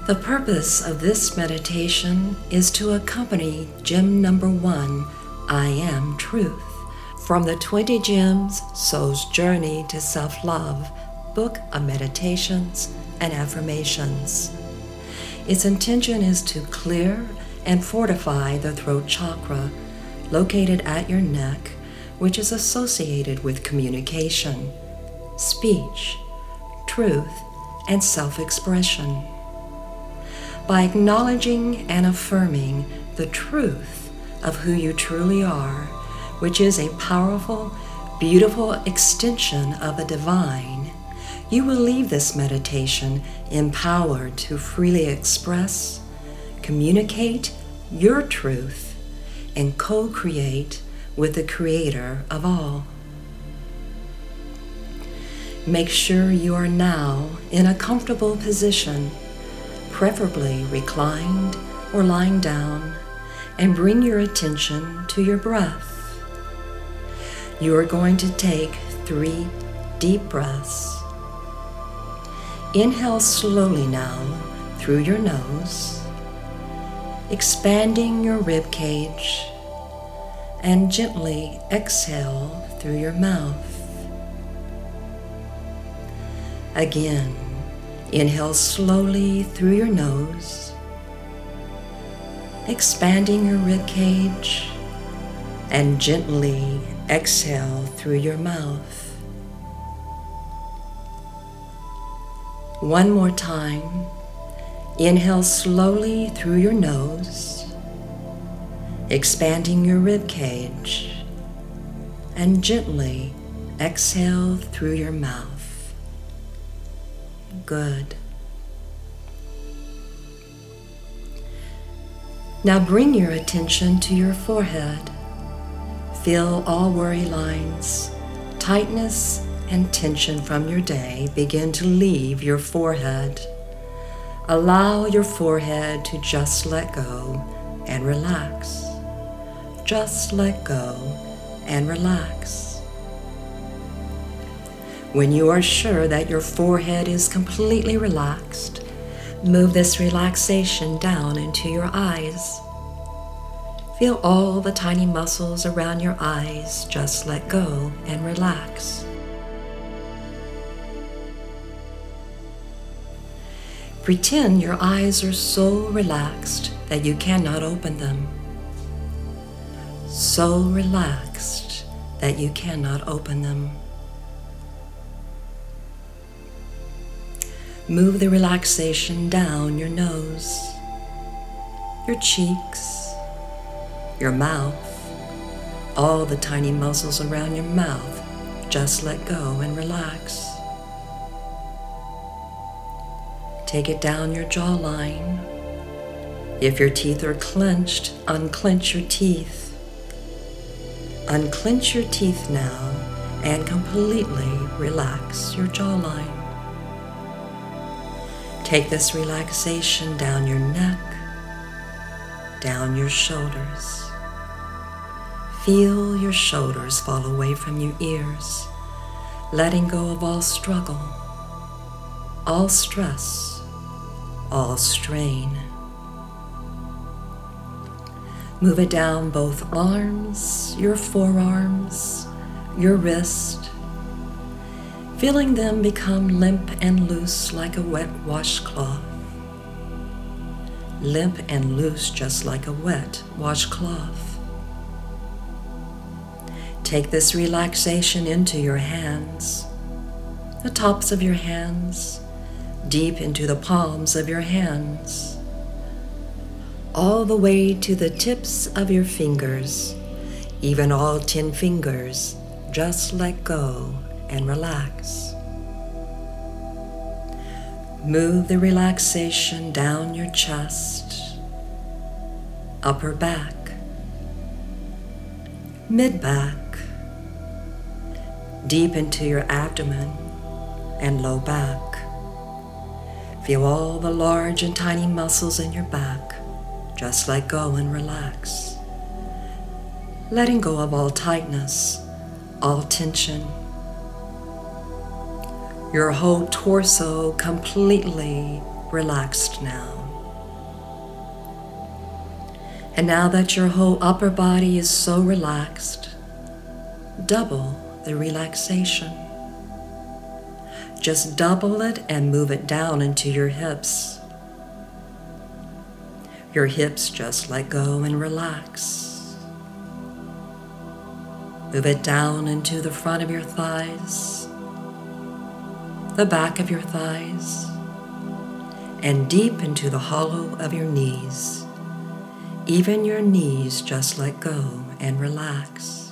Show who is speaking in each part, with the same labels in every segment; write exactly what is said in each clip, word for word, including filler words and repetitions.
Speaker 1: The purpose of this meditation is to accompany gem number one, I Am Truth, from the twenty Gems Soul's Journey to Self-Love book of meditations and affirmations. Its intention is to clear and fortify the throat chakra located at your neck, which is associated with communication, speech, truth, and self-expression. By acknowledging and affirming the truth of who you truly are, which is a powerful, beautiful extension of the divine, you will leave this meditation empowered to freely express, communicate your truth, and co-create with the Creator of all. Make sure you are now in a comfortable position, preferably reclined or lying down, and bring your attention to your breath. You are going to take three deep breaths. Inhale slowly now through your nose, expanding your rib cage, and gently exhale through your mouth. Again, inhale slowly through your nose, expanding your rib cage, and gently exhale through your mouth. One more time. Inhale slowly through your nose, expanding your rib cage, and gently exhale through your mouth. Good. Now bring your attention to your forehead. Feel all worry lines, tightness, and tension from your day begin to leave your forehead. Allow your forehead to just let go and relax. Just let go and relax. When you are sure that your forehead is completely relaxed, move this relaxation down into your eyes. Feel all the tiny muscles around your eyes just let go and relax. Pretend your eyes are so relaxed that you cannot open them. So relaxed that you cannot open them. Move the relaxation down your nose, your cheeks, your mouth, all the tiny muscles around your mouth. Just let go and relax. Take it down your jawline. If your teeth are clenched, unclench your teeth. Unclench your teeth now and completely relax your jawline. Take this relaxation down your neck, down your shoulders. Feel your shoulders fall away from your ears, letting go of all struggle, all stress, all strain. Move it down both arms, your forearms, your wrist, feeling them become limp and loose like a wet washcloth. Limp and loose just like a wet washcloth. Take this relaxation into your hands, the tops of your hands, deep into the palms of your hands, all the way to the tips of your fingers, even all ten fingers. Just let go and relax. Move the relaxation down your chest, upper back, mid-back, deep into your abdomen and low back. Feel all the large and tiny muscles in your back. Just let go and relax. Letting go of all tightness, all tension. Your whole torso completely relaxed now. And now that your whole upper body is so relaxed, double the relaxation. Just double it and move it down into your hips. Your hips just let go and relax. Move it down into the front of your thighs, the back of your thighs, and deep into the hollow of your knees. Even your knees just let go and relax.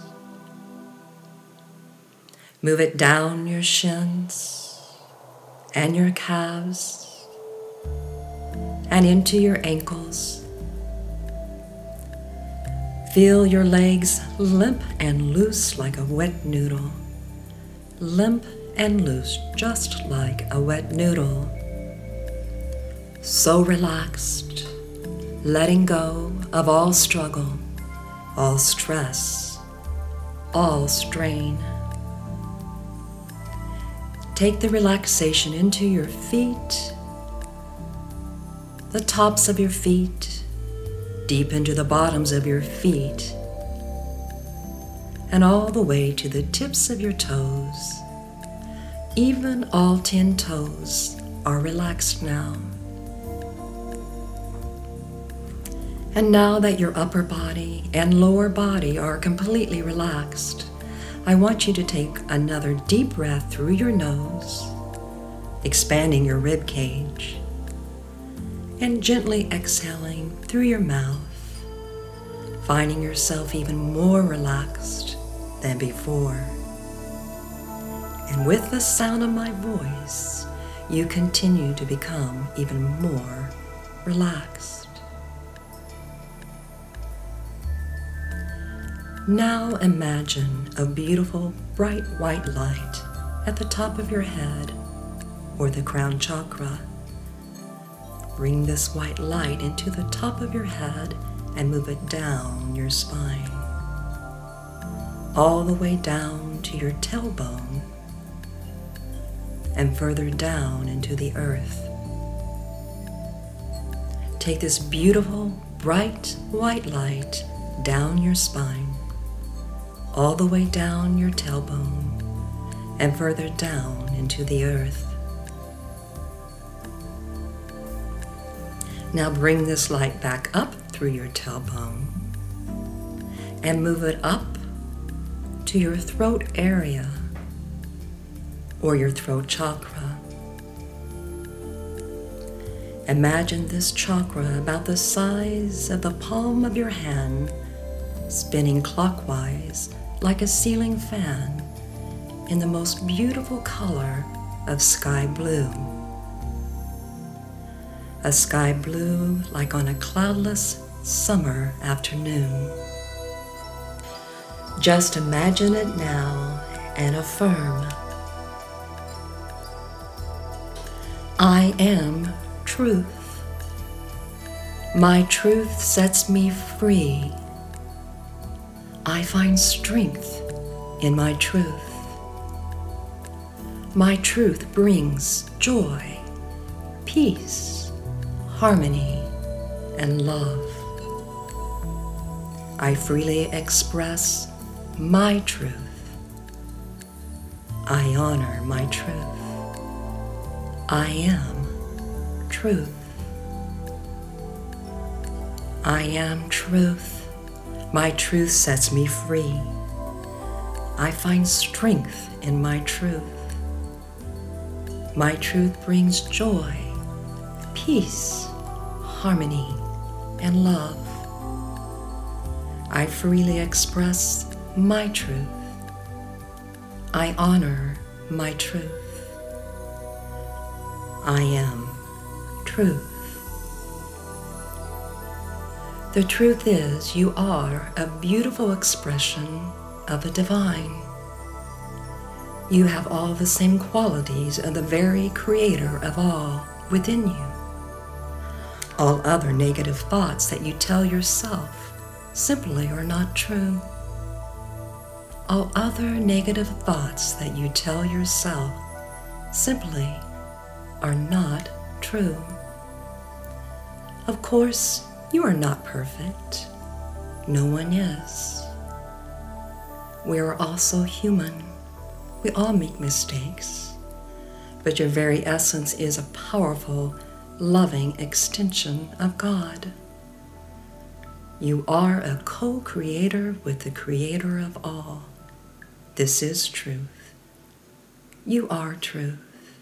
Speaker 1: Move it down your shins and your calves and into your ankles. Feel your legs limp and loose like a wet noodle. Limp and loose just like a wet noodle. So relaxed, letting go of all struggle, all stress, all strain. Take the relaxation into your feet, the tops of your feet, deep into the bottoms of your feet, and all the way to the tips of your toes. Even all ten toes are relaxed now. And now that your upper body and lower body are completely relaxed, I want you to take another deep breath through your nose, expanding your rib cage, and gently exhaling through your mouth, finding yourself even more relaxed than before. And with the sound of my voice, you continue to become even more relaxed. Now imagine a beautiful, bright white light at the top of your head or the crown chakra. Bring this white light into the top of your head and move it down your spine, all the way down to your tailbone and further down into the earth. Take this beautiful, bright white light down your spine, all the way down your tailbone and further down into the earth. Now bring this light back up through your tailbone and move it up to your throat area or your throat chakra. Imagine this chakra about the size of the palm of your hand, spinning clockwise like a ceiling fan in the most beautiful color of sky blue. A sky blue like on a cloudless summer afternoon. Just imagine it now and affirm, I am truth. My truth sets me free. I find strength in my truth. My truth brings joy, peace, harmony, and love. I freely express my truth. I honor my truth. I am truth. I am truth. My truth sets me free. I find strength in my truth. My truth brings joy, peace, harmony, and love. I freely express my truth. I honor my truth. I am truth. The truth is, you are a beautiful expression of the divine. You have all the same qualities of the very creator of all within you. All other negative thoughts that you tell yourself simply are not true. All other negative thoughts that you tell yourself simply are not true. Of course, you are not perfect. No one is. We are also human. We all make mistakes. But your very essence is a powerful, loving extension of God. You are a co-creator with the Creator of all. This is truth. You are truth.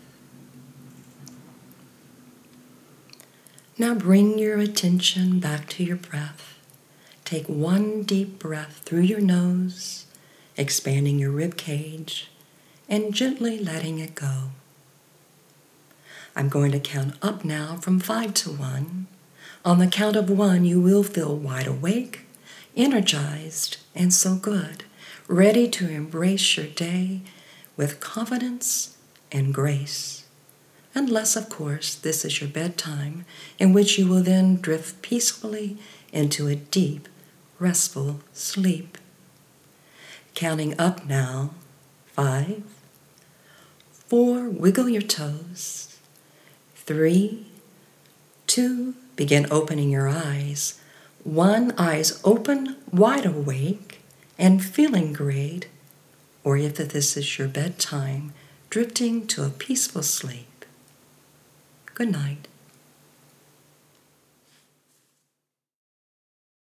Speaker 1: Now bring your attention back to your breath. Take one deep breath through your nose, expanding your rib cage, and gently letting it go. I'm going to count up now from five to one. On the count of one, you will feel wide awake, energized, and so good, ready to embrace your day with confidence and grace. Unless, of course, this is your bedtime, in which you will then drift peacefully into a deep, restful sleep. Counting up now, five, four, wiggle your toes, three, two, begin opening your eyes, one, eyes open, wide awake, and feeling great, or if this is your bedtime, drifting to a peaceful sleep. Good night.